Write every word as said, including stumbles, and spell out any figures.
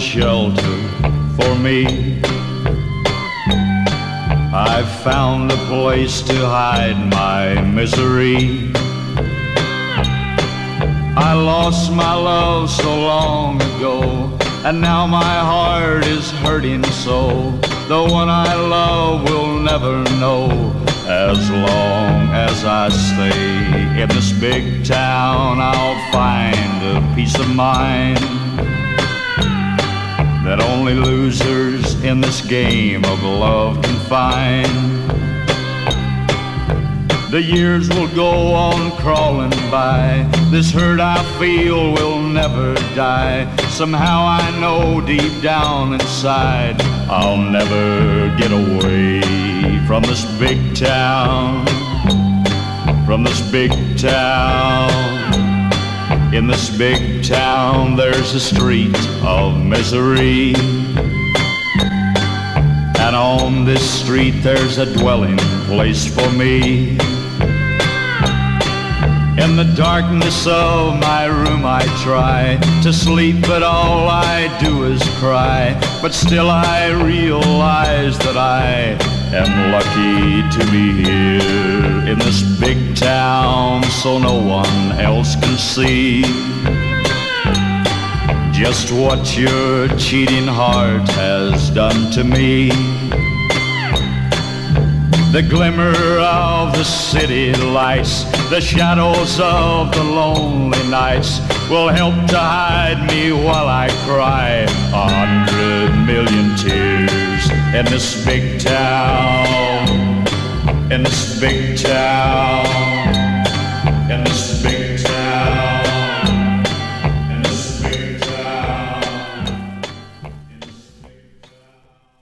shelter for me. I've found a place to hide my misery. I lost my love so long ago, and now my heart is hurting so. The one I love will never know. As long as I stay in this big town, I'll find a peace of mind that only losers in this game of love can find. The years will go on crawling by. This hurt I feel will never die. Somehow I know deep down inside I'll never get away from this big town, from this big town. In this big town there's a street of misery, and on this street there's a dwelling place for me. In the darkness of my room I try to sleep, but all I do is cry. But still I realize that I am lucky to be here in this big town, so no one else can see just what your cheating heart has done to me. The glimmer of the city lights, the shadows of the lonely nights will help to hide me while I cry a hundred million tears in this big town, in this big town, in this big